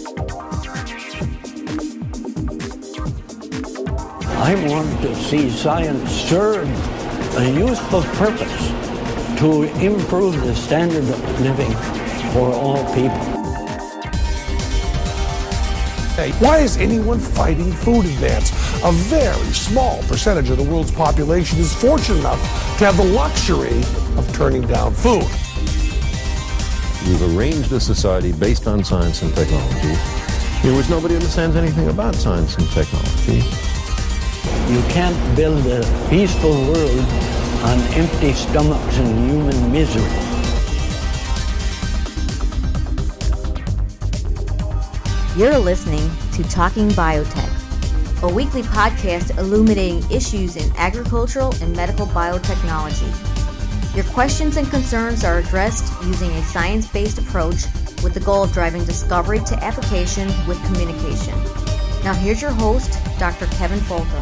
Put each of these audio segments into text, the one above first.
I want to see science serve a useful purpose to improve the standard of living for all people. Why is anyone fighting food advance? A very small percentage of the world's population is fortunate enough to have the luxury of turning down food. We've arranged a society based on science and technology in which nobody understands anything about science and technology. You can't build a peaceful world on empty stomachs and human misery. You're listening to Talking Biotech, a weekly podcast illuminating issues in agricultural and medical biotechnology. Your questions and concerns are addressed using a science-based approach with the goal of driving discovery to application with communication. Now here's your host, Dr. Kevin Folta.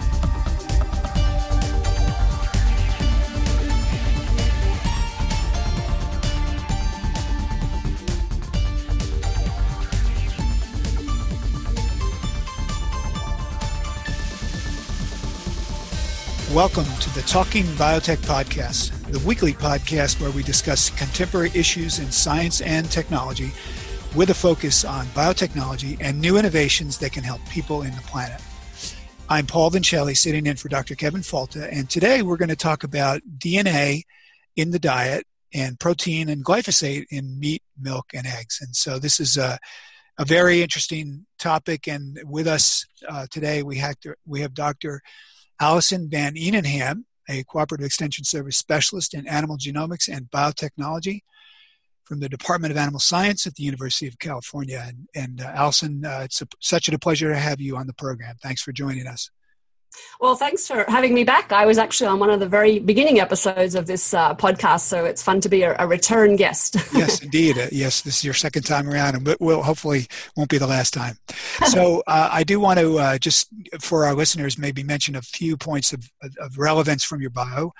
Welcome to the Talking Biotech Podcast, the weekly podcast where we discuss contemporary issues in science and technology with a focus on biotechnology and new innovations that can help people and the planet. I'm Paul Vincelli, sitting in for Dr. Kevin Folta, and today we're going to talk about DNA in the diet and protein and glyphosate in meat, milk, and eggs. And so this is a very interesting topic, and with us today we have Dr. Alison Van Eenenham, a Cooperative Extension Service Specialist in Animal Genomics and Biotechnology from the Department of Animal Science at the University of California. And Alison, it's such a pleasure to have you on the program. Thanks for joining us. Well, thanks for having me back. I was actually on one of the very beginning episodes of this podcast, so it's fun to be a return guest. Yes, indeed. Yes, this is your second time around, and we'll hopefully won't be the last time. So I do want to just, for our listeners, maybe mention a few points of relevance from your bio.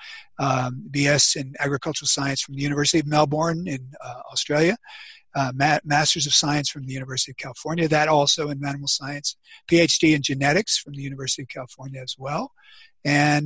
BS in Agricultural Science from the University of Melbourne in Australia. Masters of Science from the University of California, that also in Animal Science, PhD in Genetics from the University of California as well, and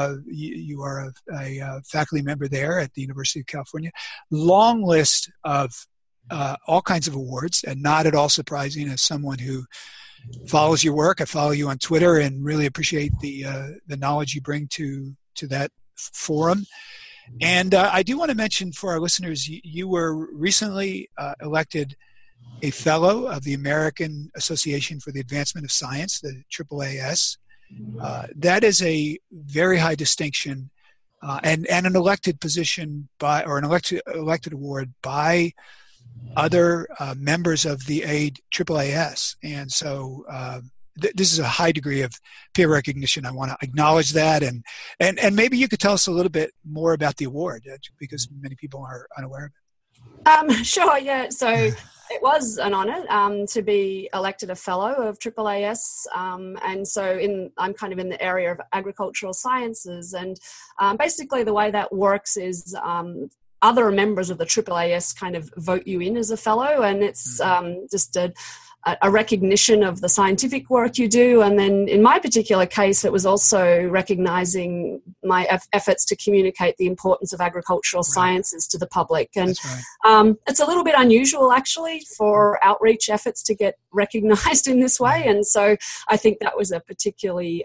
you are a faculty member there at the University of California. Long list of all kinds of awards, and not at all surprising as someone who follows your work. I follow you on Twitter and really appreciate the knowledge you bring to that forum. And I do want to mention for our listeners, you were recently elected a fellow of the American Association for the Advancement of Science, the AAAS. That is a very high distinction and an elected position by, or an elected award by other members of the AAAS. And so this is a high degree of peer recognition. I want to acknowledge that, and maybe you could tell us a little bit more about the award, because many people are unaware of it. Sure, yeah. So it was an honor to be elected a fellow of AAAS, and so I'm kind of in the area of agricultural sciences, and basically the way that works is other members of the AAAS kind of vote you in as a fellow, and it's just a recognition of the scientific work you do. And then in my particular case, it was also recognizing my efforts to communicate the importance of agricultural sciences to the public. And it's a little bit unusual, actually, for outreach efforts to get recognized in this way. And so I think that was a particularly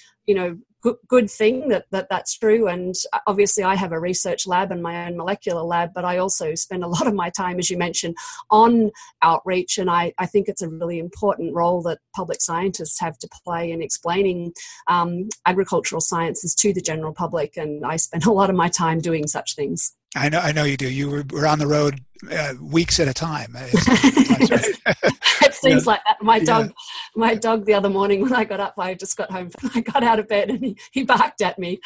good thing that's true. And obviously I have a research lab and my own molecular lab, but I also spend a lot of my time, as you mentioned, on outreach. And I think it's a really important role that public scientists have to play in explaining agricultural sciences to the general public. And I spend a lot of my time doing such things. I know you do. You were on the road weeks at a time. It seems like that. My dog the other morning when I got up, I just got home, I got out of bed and he barked at me.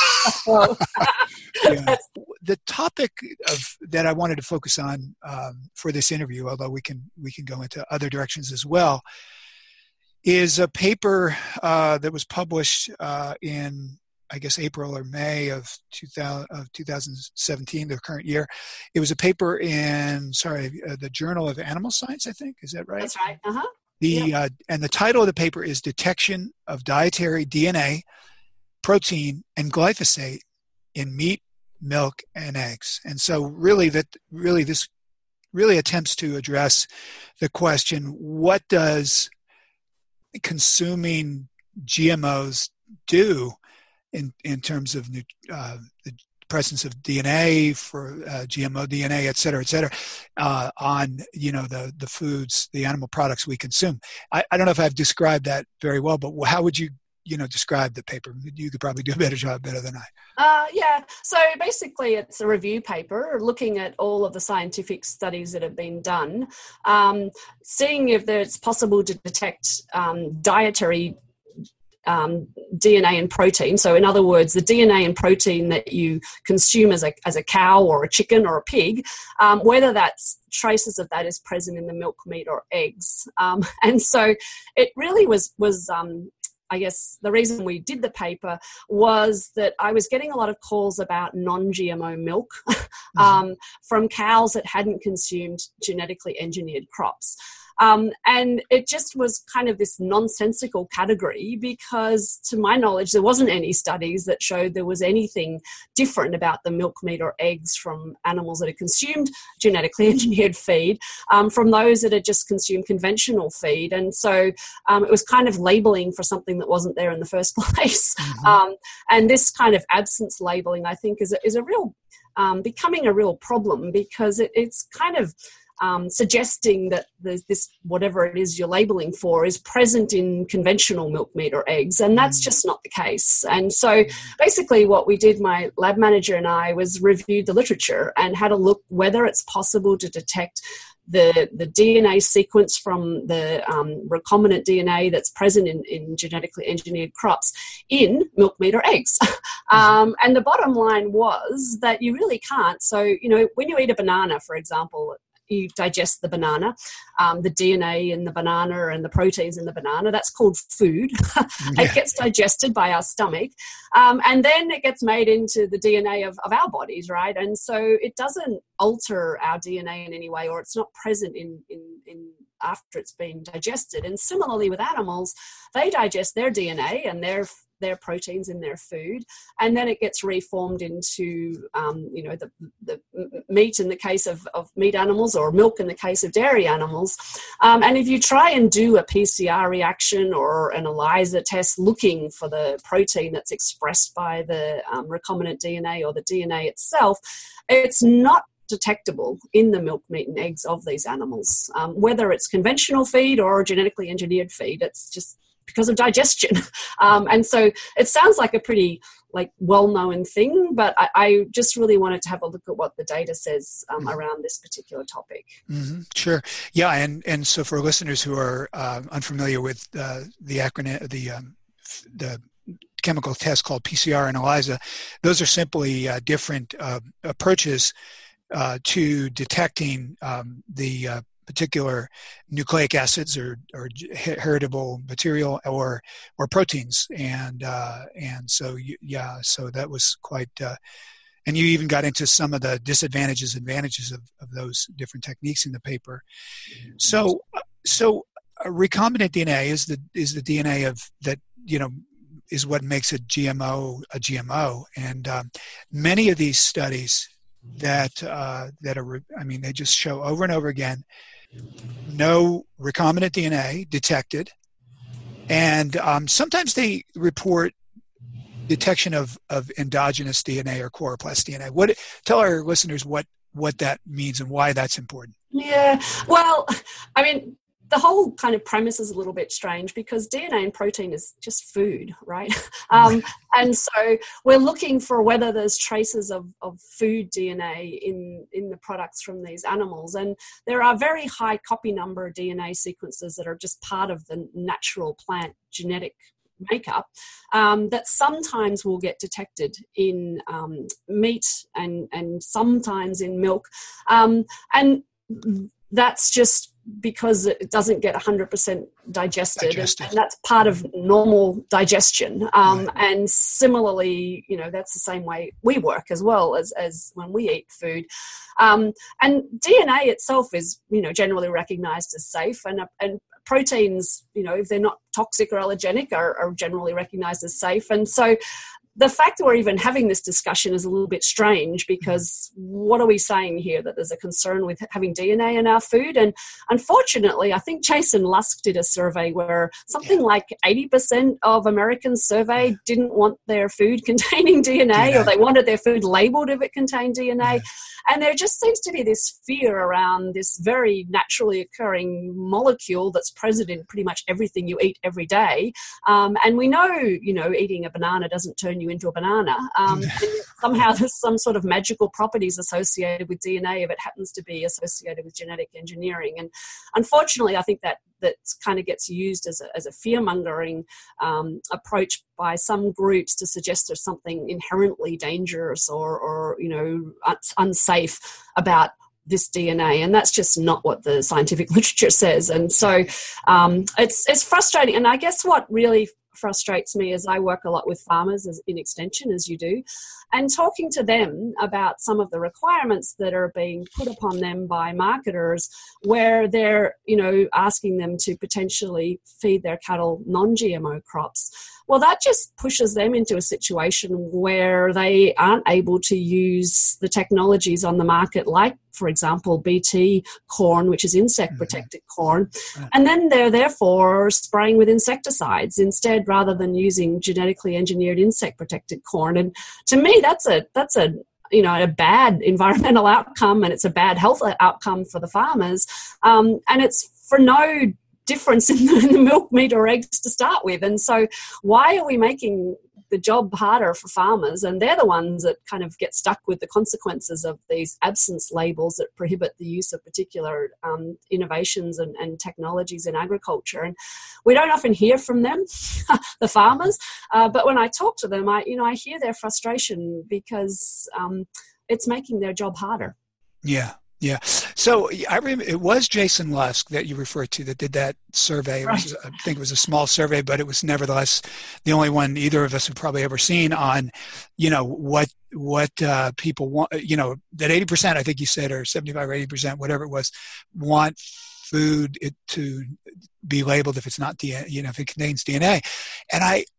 The topic that I wanted to focus on for this interview, although we can go into other directions as well, is a paper that was published in I guess, April or May of 2017, the current year. It was a paper in, the Journal of Animal Science, I think. Is that right? That's right. Uh-huh. And the title of the paper is Detection of Dietary DNA, Protein, and Glyphosate in Meat, Milk, and Eggs. And so this attempts to address the question, what does consuming GMOs do in terms of the presence of DNA for GMO DNA, et cetera, on the foods, the animal products we consume. I don't know if I've described that very well, but how would you describe the paper? You could probably do a better than I. Yeah. So basically, it's a review paper looking at all of the scientific studies that have been done, seeing if it's possible to detect dietary DNA and protein. So in other words, the DNA and protein that you consume as a cow or a chicken or a pig, whether that's traces of that is present in the milk, meat, or eggs. And so it really was I guess the reason we did the paper was that I was getting a lot of calls about non-GMO milk from cows that hadn't consumed genetically engineered crops. And it just was kind of this nonsensical category because, to my knowledge, there wasn't any studies that showed there was anything different about the milk, meat, or eggs from animals that had consumed genetically engineered feed from those that had just consumed conventional feed. And so it was kind of labeling for something that wasn't there in the first place. And this kind of absence labeling, I think, is a real becoming a real problem because it's kind of suggesting that this whatever it is you're labeling for is present in conventional milk, meat, or eggs, and that's just not the case. And so basically what we did, my lab manager and I, was reviewed the literature and had a look whether it's possible to detect the DNA sequence from the recombinant DNA that's present in genetically engineered crops in milk, meat, or eggs. And the bottom line was that you really can't. So, when you eat a banana, for example, you digest the banana, the DNA in the banana and the proteins in the banana, that's called food. It gets digested by our stomach. And then it gets made into the DNA of our bodies, right? And so it doesn't alter our DNA in any way, or it's not present in after it's been digested. And similarly with animals, they digest their DNA and their proteins in their food, and then it gets reformed into the meat in the case of meat animals, or milk in the case of dairy animals. And if you try and do a PCR reaction or an ELISA test looking for the protein that's expressed by the recombinant DNA or the DNA itself, it's not detectable in the milk, meat, and eggs of these animals, whether it's conventional feed or genetically engineered feed. It's just because of digestion. And so it sounds like a pretty well-known thing, but I just really wanted to have a look at what the data says around this particular topic. Mm-hmm. Sure. Yeah. And so for listeners who are unfamiliar with the acronym, the chemical test called PCR and ELISA, those are simply different approaches to detecting the particular nucleic acids or heritable material or proteins, and so so that was quite. And you even got into some of the advantages of those different techniques in the paper. So recombinant DNA is the DNA of that is what makes a GMO, and many of these studies that are, they just show over and over again, no recombinant DNA detected, and sometimes they report detection of endogenous DNA or chloroplast DNA. Tell our listeners what that means and why that's important. Yeah, well, the whole kind of premise is a little bit strange because DNA and protein is just food, right? And so we're looking for whether there's traces of food DNA in the products from these animals. And there are very high copy number DNA sequences that are just part of the natural plant genetic makeup that sometimes will get detected in meat and sometimes in milk. And that's just because it doesn't get 100% digested. And that's part of normal digestion. And similarly, that's the same way we work as well as when we eat food. And DNA itself is, generally recognized as safe, and proteins, if they're not toxic or allergenic, are generally recognized as safe. And so the fact that we're even having this discussion is a little bit strange, because what are we saying here? That there's a concern with having DNA in our food? And unfortunately, I think Jason Lusk did a survey where something like 80% of Americans surveyed didn't want their food containing DNA, or they wanted their food labeled if it contained DNA. And there just seems to be this fear around this very naturally occurring molecule that's present in pretty much everything you eat every day. And we know, eating a banana doesn't turn you into a banana. And somehow there's some sort of magical properties associated with DNA if it happens to be associated with genetic engineering. And unfortunately, I think that kind of gets used as a fear-mongering approach by some groups to suggest there's something inherently dangerous or unsafe about this DNA, and that's just not what the scientific literature says. And so it's frustrating. And I guess what really frustrates me is I work a lot with farmers in extension, as you do, and talking to them about some of the requirements that are being put upon them by marketers, where they're asking them to potentially feed their cattle non-GMO crops. Well, that just pushes them into a situation where they aren't able to use the technologies on the market, like, for example, BT corn, which is insect-protected corn, and then they're therefore spraying with insecticides instead, rather than using genetically engineered insect-protected corn. And to me, that's a bad environmental outcome, and it's a bad health outcome for the farmers, and it's for no difference in the milk, meat or eggs to start with. And so why are we making the job harder for farmers? And they're the ones that kind of get stuck with the consequences of these absence labels that prohibit the use of particular innovations and technologies in agriculture. And we don't often hear from them, the farmers, but when I talk to them, I hear their frustration, because it's making their job harder. Yeah. So I remember it was Jason Lusk that you referred to that did that survey. I think it was a small survey, but it was nevertheless the only one either of us have probably ever seen on, what people want, that 80%, I think you said, or 75 or 80%, whatever it was, want food to be labeled if it's not DNA, if it contains DNA. And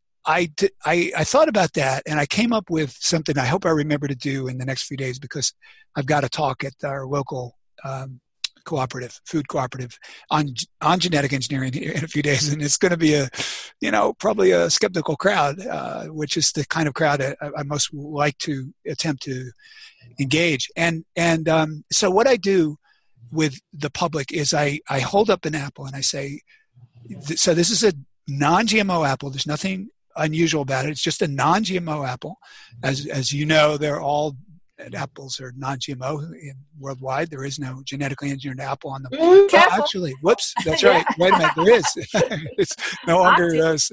I thought about that, and I came up with something I hope I remember to do in the next few days, because I've got a talk at our local food cooperative on genetic engineering in a few days, and it's going to be probably a skeptical crowd, which is the kind of crowd I most like to attempt to engage. And so what I do with the public is I hold up an apple and I say, so this is a non-GMO apple. There's nothing unusual about it. It's just a non-GMO apple. As you know, they're all apples are non-GMO worldwide. There is no genetically engineered apple on them. Actually, whoops, that's right. Wait a minute, there is. It's no longer.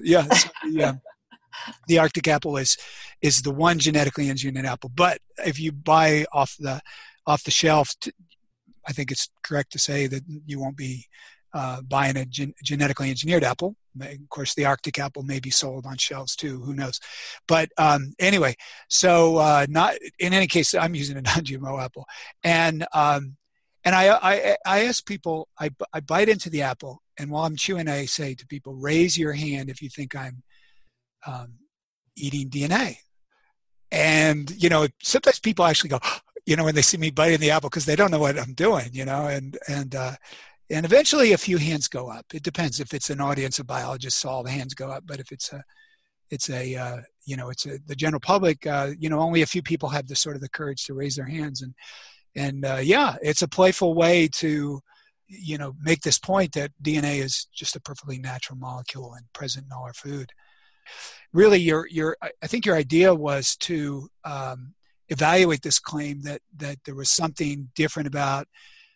The Arctic apple is the one genetically engineered apple. But if you buy off the shelf, I think it's correct to say that you won't be buying a genetically engineered apple. Of course, the Arctic apple may be sold on shelves too. Who knows? But anyway, so not in any case, I'm using a non-GMO apple, and I ask people. I bite into the apple, and while I'm chewing, I say to people, "Raise your hand if you think I'm eating DNA." And sometimes people actually go, when they see me biting the apple, because they don't know what I'm doing, and eventually a few hands go up. It depends. If it's an audience of biologists, all the hands go up. But if it's the general public, only a few people have the courage to raise their hands. And it's a playful way to, make this point that DNA is just a perfectly natural molecule and present in all our food. Really, I think your idea was to evaluate this claim that there was something different about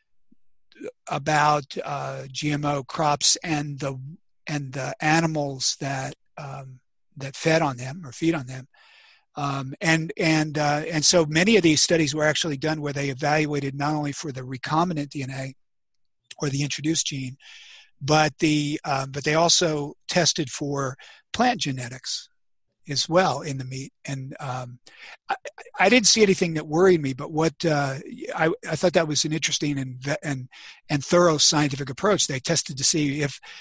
GMO crops and the animals that fed on them or feed on them, and so many of these studies were actually done where they evaluated not only for the recombinant DNA or the introduced gene, but they also tested for plant genetics as well in the meat. And I didn't see anything that worried me, but what I thought that was an interesting and thorough scientific approach. They tested to see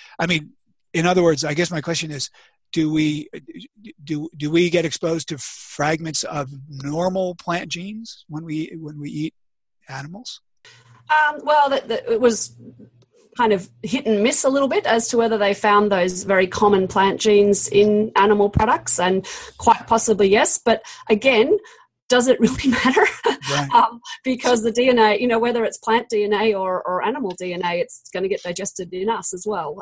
in other words, I guess my question is, do we get exposed to fragments of normal plant genes when we eat animals? It was kind of hit and miss a little bit as to whether they found those very common plant genes in animal products, and quite possibly yes. But again, does it really matter? Right. Because the DNA, whether it's plant DNA or animal DNA, it's going to get digested in us as well.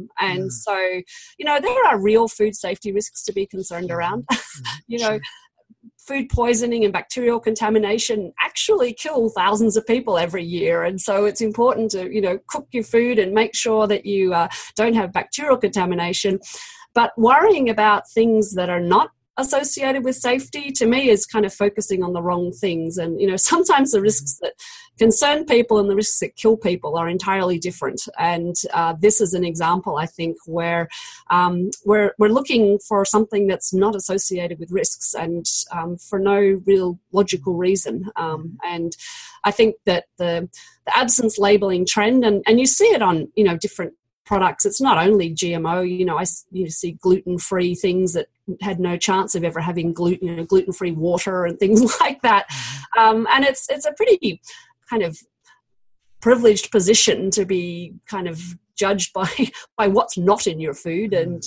So, there are real food safety risks to be concerned around. Sure. Food poisoning and bacterial contamination actually kill thousands of people every year. And so it's important to, cook your food and make sure that you don't have bacterial contamination. But worrying about things that are not associated with safety, to me, is kind of focusing on the wrong things. And, sometimes the risks that concern people and the risks that kill people are entirely different. And this is an example, I think, where we're looking for something that's not associated with risks and for no real logical reason. And I think that the absence labeling trend, and you see it on, different products. It's not only GMO. I see gluten-free things that had no chance of ever having gluten-free water and things like that. And it's a pretty kind of privileged position to be kind of judged by what's not in your food. And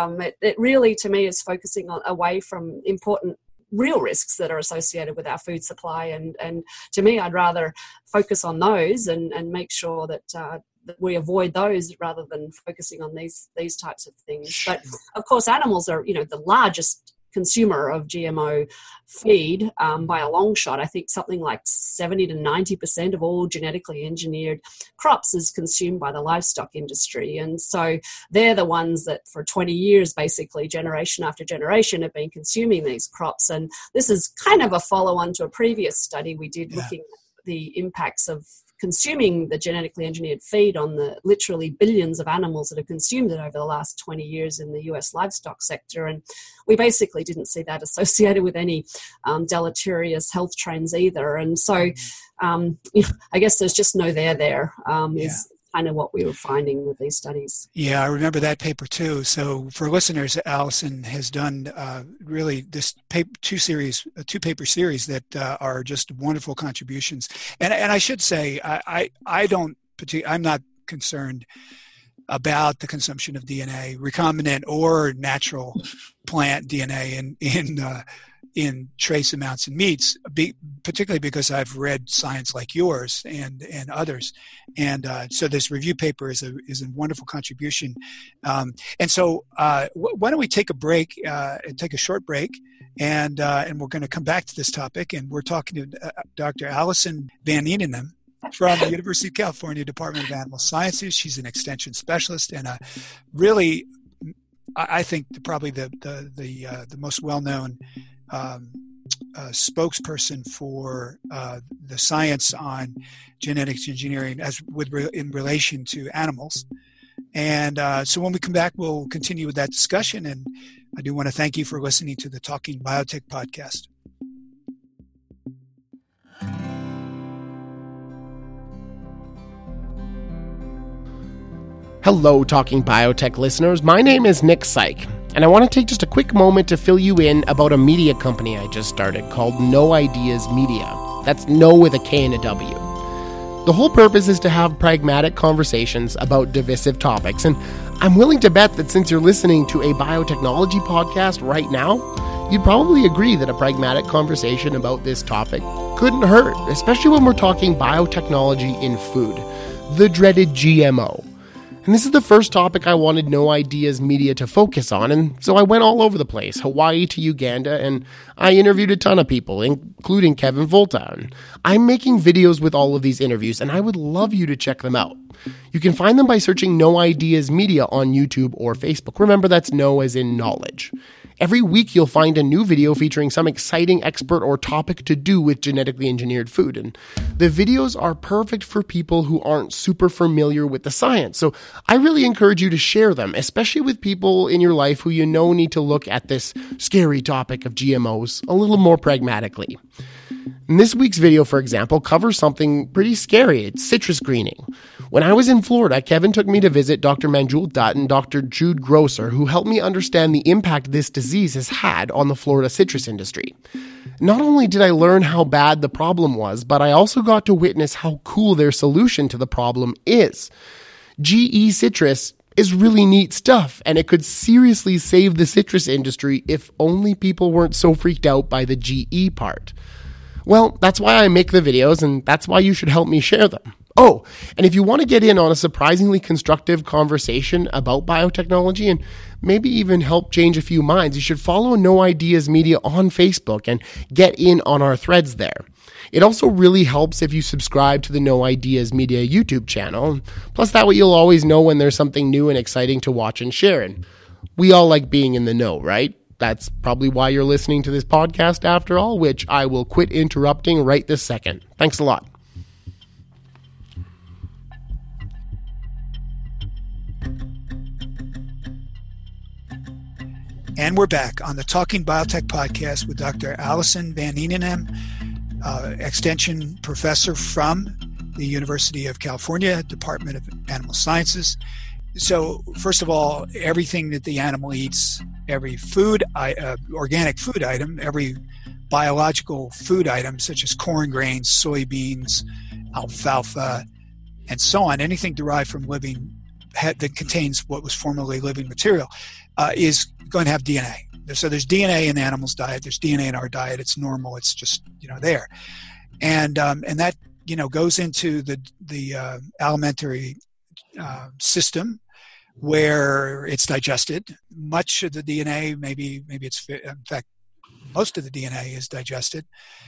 it really, to me, is focusing away from important real risks that are associated with our food supply. And to me, I'd rather focus on those and make sure that we avoid those rather than focusing on these types of things. But of course, animals are, the largest consumer of GMO feed by a long shot. I think something like 70 to 90% of all genetically engineered crops is consumed by the livestock industry. And so they're the ones that for 20 years, basically, generation after generation, have been consuming these crops. And this is kind of a follow-on to a previous study we did looking at the impacts of consuming the genetically engineered feed on the literally billions of animals that have consumed it over the last 20 years in the US livestock sector. And we basically didn't see that associated with any deleterious health trends either. And so I guess there's just no there is kind of what we were finding with these studies. Yeah, I remember that paper too. So for listeners, Allison has done really this two-paper series that are just wonderful contributions. And I should say, I'm not concerned about the consumption of DNA, recombinant or natural plant DNA in trace amounts in meats, particularly because I've read science like yours and others. And so this review paper is a wonderful contribution. And so why don't we take a break, take a short break, and we're going to come back to this topic. And we're talking to Dr. Allison Van Eenennaam from the University of California Department of Animal Sciences. She's an extension specialist and really, I think, probably the most well-known spokesperson for the science on genetics engineering in relation to animals. And so when we come back, we'll continue with that discussion. And I do want to thank you for listening to the Talking Biotech podcast. Hello, Talking Biotech listeners. My name is Nick Syke, and I want to take just a quick moment to fill you in about a media company I just started called No Ideas Media. That's No with a K and a W. The whole purpose is to have pragmatic conversations about divisive topics, and I'm willing to bet that since you're listening to a biotechnology podcast right now, you'd probably agree that a pragmatic conversation about this topic couldn't hurt, especially when we're talking biotechnology in food, the dreaded GMO. And this is the first topic I wanted No Ideas Media to focus on, and so I went all over the place, Hawaii to Uganda, and I interviewed a ton of people, including Kevin Volta. And I'm making videos with all of these interviews, and I would love you to check them out. You can find them by searching No Ideas Media on YouTube or Facebook. Remember, that's no as in knowledge. Every week you'll find a new video featuring some exciting expert or topic to do with genetically engineered food. And the videos are perfect for people who aren't super familiar with the science. So I really encourage you to share them, especially with people in your life who you know need to look at this scary topic of GMOs a little more pragmatically. And this week's video, for example, covers something pretty scary. It's citrus greening. When I was in Florida, Kevin took me to visit Dr. Manjul Dutt and Dr. Jude Grosser, who helped me understand the impact this disease has had on the Florida citrus industry. Not only did I learn how bad the problem was, but I also got to witness how cool their solution to the problem is. GE Citrus is really neat stuff, and it could seriously save the citrus industry if only people weren't so freaked out by the GE part. Well, that's why I make the videos, and that's why you should help me share them. Oh, and if you want to get in on a surprisingly constructive conversation about biotechnology and maybe even help change a few minds, you should follow No Ideas Media on Facebook and get in on our threads there. It also really helps if you subscribe to the No Ideas Media YouTube channel. Plus, that way you'll always know when there's something new and exciting to watch and share. And we all like being in the know, right? That's probably why you're listening to this podcast after all, which I will quit interrupting right this second. Thanks a lot. And we're back on the Talking Biotech podcast with Dr. Alison Van Eenennaam, Extension Professor from the University of California, Department of Animal Sciences. So, first of all, everything that the animal eats, every food, organic food item, every biological food item, such as corn grains, soybeans, alfalfa, and so on, anything derived from living that contains what was formerly living material, is going to have DNA. So there's DNA in the animal's diet. There's DNA in our diet. It's normal. It's just there, and that goes into the alimentary system where it's digested. Much of the DNA, maybe it's, in fact, most of the DNA is digested.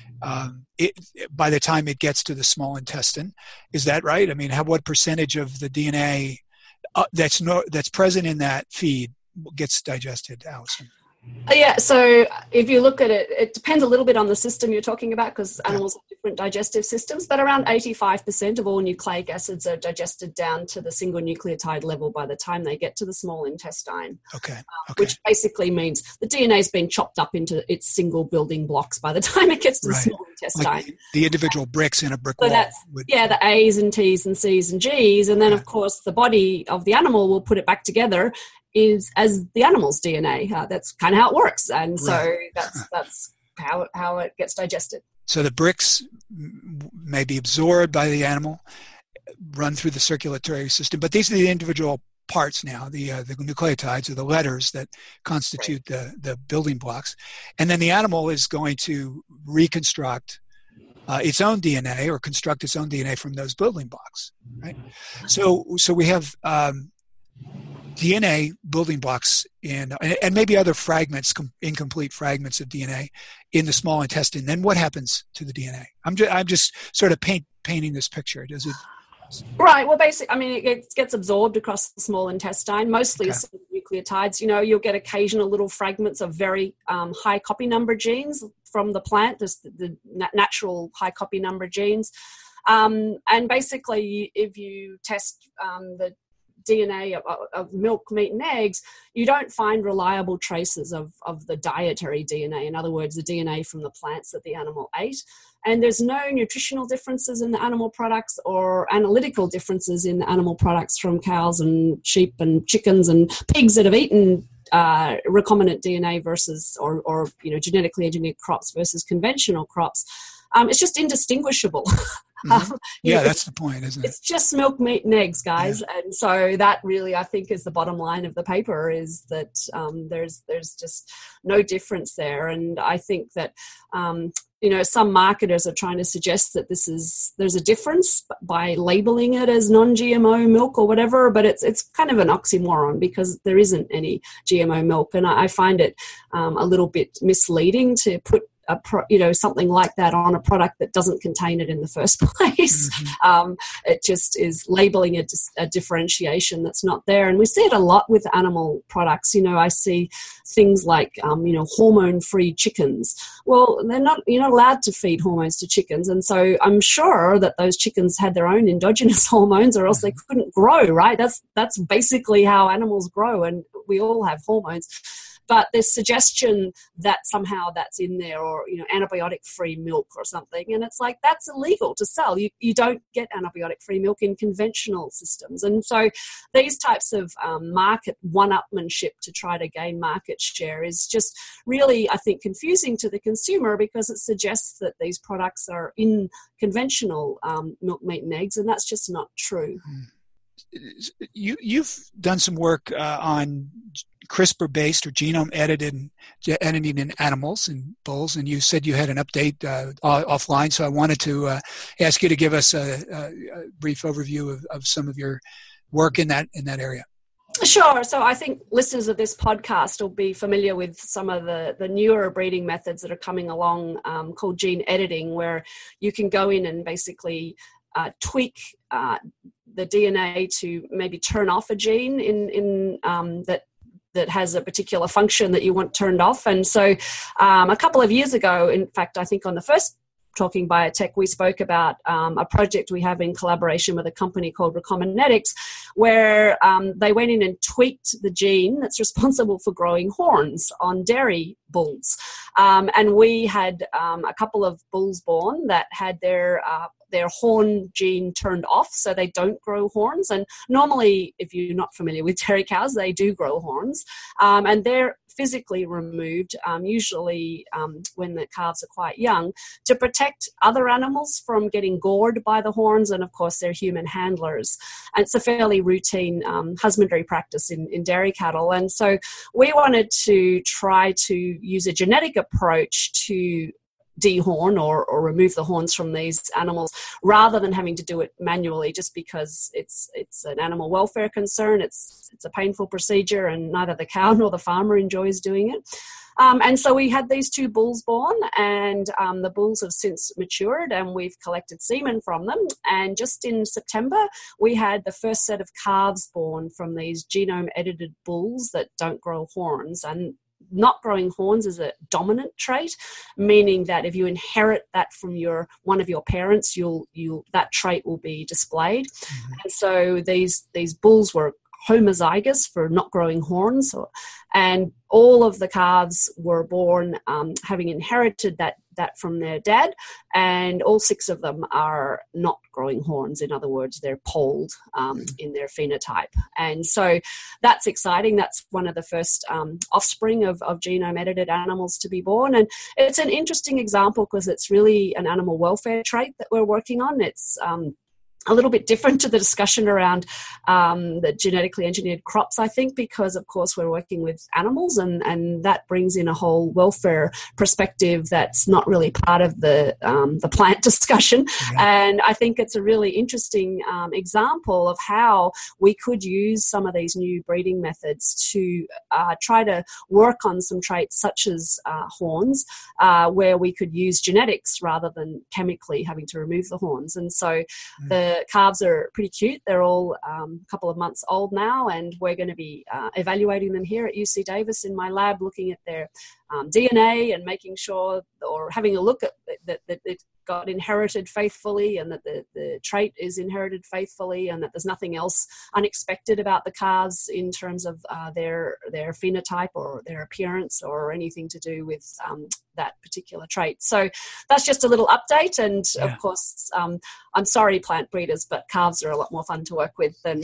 By the time it gets to the small intestine, is that right? I mean, what percentage of the DNA that's present in that feed gets digested, Alison? Yeah, so if you look at it, it depends a little bit on the system you're talking about, because animals have different digestive systems, but around 85% of all nucleic acids are digested down to the single nucleotide level by the time they get to the small intestine. Okay. Which basically means the DNA has been chopped up into its single building blocks by the time it gets to the small intestine. Like the individual bricks in a brick wall. That's, the A's and T's and C's and G's, and then of course the body of the animal will put it back together is as the animal's DNA. That's kind of how it works, and so that's how it gets digested. So the bricks may be absorbed by the animal, run through the circulatory system, but these are the individual parts now, the nucleotides or the letters that constitute the building blocks, and then the animal is going to reconstruct its own DNA or construct its own DNA from those building blocks, right? So we have DNA building blocks and maybe other fragments, incomplete fragments of DNA in the small intestine. Then what happens to the DNA? I'm just sort of painting this picture. Does it? Right. Well, basically, I mean, it gets absorbed across the small intestine, mostly as nucleotides. You'll get occasional little fragments of very high copy number genes from the plant, the natural high copy number genes. And basically, if you test the DNA of milk, meat, and eggs, you don't find reliable traces of the dietary DNA. In other words, the DNA from the plants that the animal ate. And there's no nutritional differences in the animal products or analytical differences in the animal products from cows and sheep and chickens and pigs that have eaten recombinant DNA versus or genetically engineered crops versus conventional crops. It's just indistinguishable. That's the point, isn't it? It's just milk, meat, and eggs, guys. Yeah. And so that really, I think, is the bottom line of the paper, is that there's just no difference there. And I think that some marketers are trying to suggest that there's a difference by labeling it as non-GMO milk or whatever, but it's kind of an oxymoron because there isn't any GMO milk, and I find it a little bit misleading to put something like that on a product that doesn't contain it in the first place. It just is labeling a differentiation that's not there. And we see it a lot with animal products. I see things like, hormone-free chickens. Well, you're not allowed to feed hormones to chickens. And so I'm sure that those chickens had their own endogenous hormones, or else they couldn't grow, right? That's basically how animals grow, and we all have hormones. But there's suggestion that somehow that's in there, or antibiotic-free milk or something, and it's like that's illegal to sell. You don't get antibiotic-free milk in conventional systems, and so these types of market one-upmanship to try to gain market share is just really, I think, confusing to the consumer, because it suggests that these products are in conventional milk, meat, and eggs, and that's just not true. You've done some work on CRISPR-based or genome editing in animals and bulls, and you said you had an update offline. So I wanted to ask you to give us a brief overview of some of your work in that area. Sure. So I think listeners of this podcast will be familiar with some of the newer breeding methods that are coming along, called gene editing, where you can go in and basically tweak the DNA to maybe turn off a gene in that has a particular function that you want turned off. And so a couple of years ago, in fact, I think on the first Talking Biotech, we spoke about a project we have in collaboration with a company called Recombinetics, where they went in and tweaked the gene that's responsible for growing horns on dairy bulls. And we had a couple of bulls born that had their horn gene turned off, so they don't grow horns. And normally, if you're not familiar with dairy cows, they do grow horns. And they're physically removed, usually when the calves are quite young, to protect other animals from getting gored by the horns, and of course they're human handlers. And it's a fairly routine husbandry practice in dairy cattle. And so we wanted to try to use a genetic approach to dehorn or remove the horns from these animals, rather than having to do it manually, just because it's an animal welfare concern. It's a painful procedure, and neither the cow nor the farmer enjoys doing it. And so we had these two bulls born, and the bulls have since matured, and we've collected semen from them. And just in September, we had the first set of calves born from these genome-edited bulls that don't grow horns. And not growing horns is a dominant trait, meaning that if you inherit that from one of your parents, that trait will be displayed. Mm-hmm. And so these bulls were homozygous for not growing horns, and all of the calves were born having inherited that from their dad, and all 6 of them are not growing horns. In other words, they're polled in their phenotype. And so that's exciting. That's one of the first offspring of genome-edited animals to be born. And it's an interesting example because it's really an animal welfare trait that we're working on. It's a little bit different to the discussion around the genetically engineered crops, I think, because, of course, we're working with animals, and that brings in a whole welfare perspective that's not really part of the plant discussion. Yeah. And I think it's a really interesting example of how we could use some of these new breeding methods to try to work on some traits such as horns, where we could use genetics rather than chemically having to remove the horns. And so the calves are pretty cute. They're all a couple of months old now, and we're going to be evaluating them here at UC Davis in my lab, looking at their DNA and making sure, or having a look at that it got inherited faithfully, and that the trait is inherited faithfully, and that there's nothing else unexpected about the calves in terms of their phenotype or their appearance or anything to do with that particular trait. So that's just a little update. And of course, I'm sorry, plant breeders, but calves are a lot more fun to work with than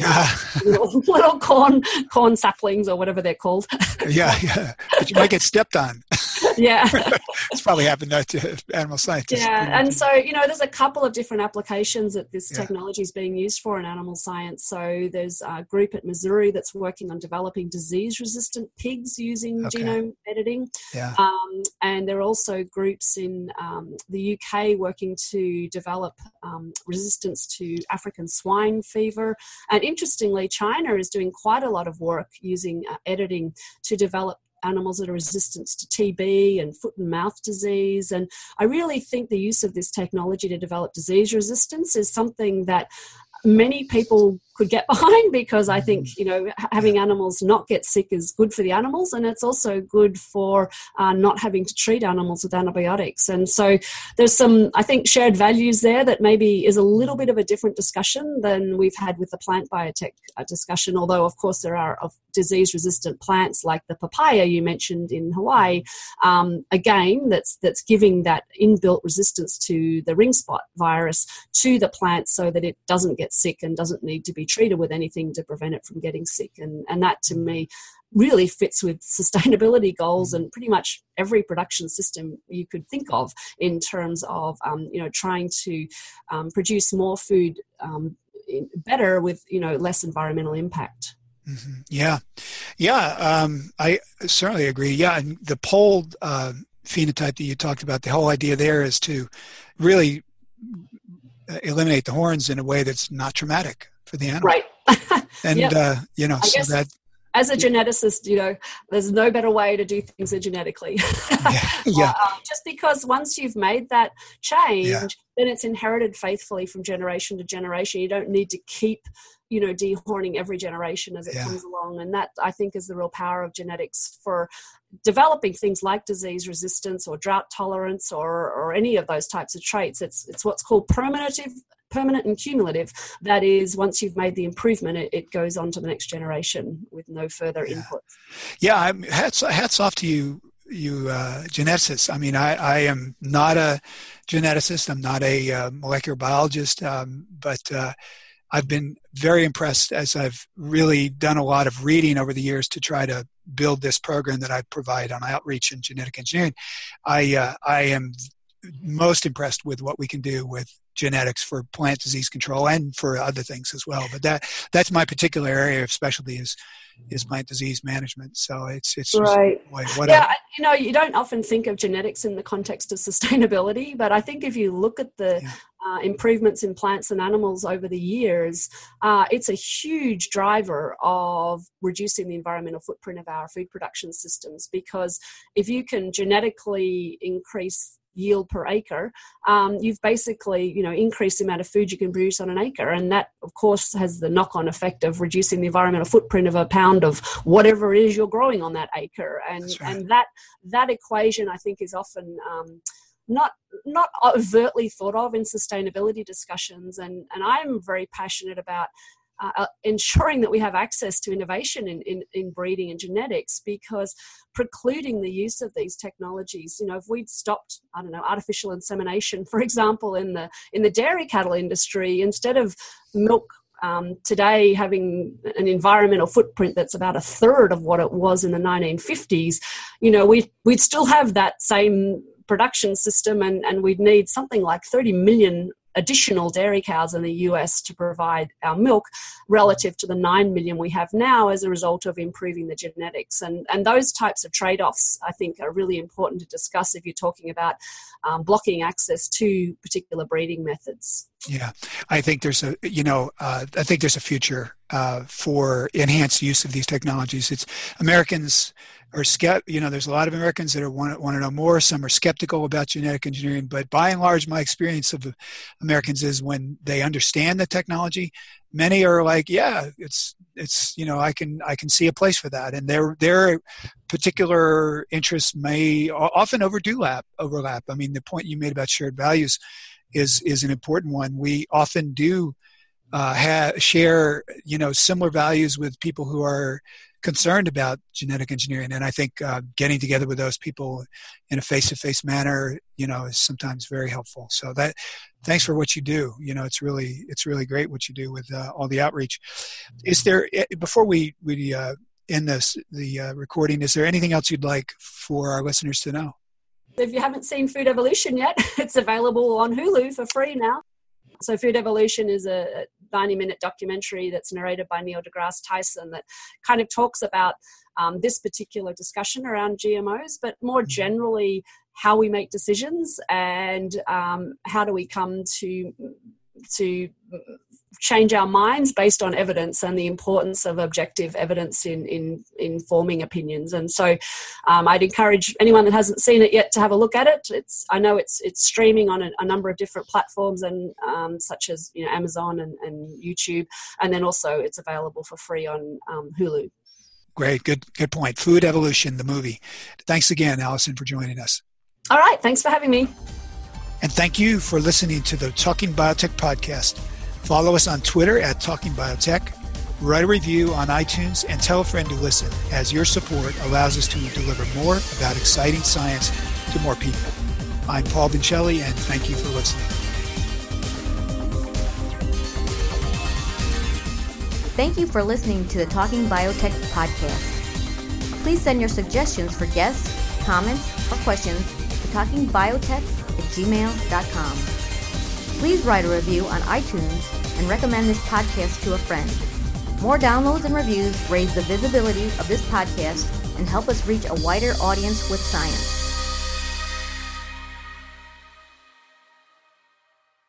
little corn saplings or whatever they're called. Yeah. But you might get stepped on. Yeah. It's probably happened to animal scientists. Yeah. And so, there's a couple of different applications that this technology is being used for in animal science. So there's a group at Missouri that's working on developing disease-resistant pigs using genome editing. Yeah. And there are also groups in the UK working to develop resistance to African swine fever. And interestingly, China is doing quite a lot of work using editing to develop animals that are resistant to TB and foot and mouth disease. And I really think the use of this technology to develop disease resistance is something that many people could get behind, because I think, having animals not get sick is good for the animals, and it's also good for not having to treat animals with antibiotics. And so there's some, I think, shared values there that maybe is a little bit of a different discussion than we've had with the plant biotech discussion, although of course there are disease-resistant plants like the papaya you mentioned in Hawaii, again, that's giving that inbuilt resistance to the ring spot virus to the plant so that it doesn't get sick and doesn't need to be treated with anything to prevent it from getting sick. And that, to me, really fits with sustainability goals and pretty much every production system you could think of in terms of, trying to produce more food better with, less environmental impact. Mm-hmm. Yeah. I certainly agree. Yeah, and the polled phenotype that you talked about, the whole idea there is to really eliminate the horns in a way that's not traumatic for the animal. Right. And, yep. so that... As a geneticist, there's no better way to do things than genetically. Yeah. Just because once you've made that change, then it's inherited faithfully from generation to generation. You don't need to keep, dehorning every generation as it comes along. And that, I think, is the real power of genetics for developing things like disease resistance or drought tolerance or any of those types of traits. It's what's called permanent and cumulative. That is, once you've made the improvement, it goes on to the next generation with no further inputs. Yeah, hats off to you geneticists. I mean, I am not a geneticist. I'm not a molecular biologist, but I've been very impressed as I've really done a lot of reading over the years to try to build this program that I provide on outreach and genetic engineering. I am most impressed with what we can do with genetics for plant disease control and for other things as well. But that's my particular area of specialty is plant disease management. So it's right. Just, you don't often think of genetics in the context of sustainability, but I think if you look at the improvements in plants and animals over the years, it's a huge driver of reducing the environmental footprint of our food production systems, because if you can genetically increase yield per acre, you've basically, increased the amount of food you can produce on an acre. And that, of course, has the knock-on effect of reducing the environmental footprint of a pound of whatever it is you're growing on that acre. And and that equation, I think, is often not overtly thought of in sustainability discussions. And I'm very passionate about ensuring that we have access to innovation in breeding and genetics, because precluding the use of these technologies, if we'd stopped, artificial insemination, for example, in the dairy cattle industry, instead of milk today having an environmental footprint that's about a third of what it was in the 1950s, we'd still have that same production system, and we'd need something like 30 million additional dairy cows in the US to provide our milk, relative to the 9 million we have now as a result of improving the genetics. And those types of trade-offs, I think, are really important to discuss if you're talking about blocking access to particular breeding methods. Yeah, I think there's a future for enhanced use of these technologies. It's Americans are there's a lot of Americans that want to know more. Some are skeptical about genetic engineering, but by and large, my experience of Americans is when they understand the technology, many are like, yeah, it's I can see a place for that, and their particular interests may often overlap. I mean, the point you made about shared values is an important one. We often do share similar values with people who are concerned about genetic engineering, and I think getting together with those people in a face-to-face manner is sometimes very helpful. So thanks for what you do. It's really great what you do with all the outreach. Is there, before we end the recording, is there anything else you'd like for our listeners to know? If you haven't seen Food Evolution yet, it's available on Hulu for free now. So Food Evolution is a 90-minute documentary that's narrated by Neil deGrasse Tyson that kind of talks about this particular discussion around GMOs, but more generally how we make decisions and how do we come to change our minds based on evidence and the importance of objective evidence in forming opinions. And so I'd encourage anyone that hasn't seen it yet to have a look at it. I know it's streaming on a number of different platforms, and such as Amazon and YouTube, and then also it's available for free on Hulu. Great, good point. Food Evolution, the movie. Thanks again, Allison, for joining us. All right, thanks for having me. And thank you for listening to the Talking Biotech podcast. Follow us on Twitter at Talking Biotech. Write a review on iTunes and tell a friend to listen, as your support allows us to deliver more about exciting science to more people. I'm Paul Vincelli, and thank you for listening. Thank you for listening to the Talking Biotech podcast. Please send your suggestions for guests, comments, or questions to talkingbiotech@gmail.com. Please write a review on iTunes and recommend this podcast to a friend. More downloads and reviews raise the visibility of this podcast and help us reach a wider audience with science.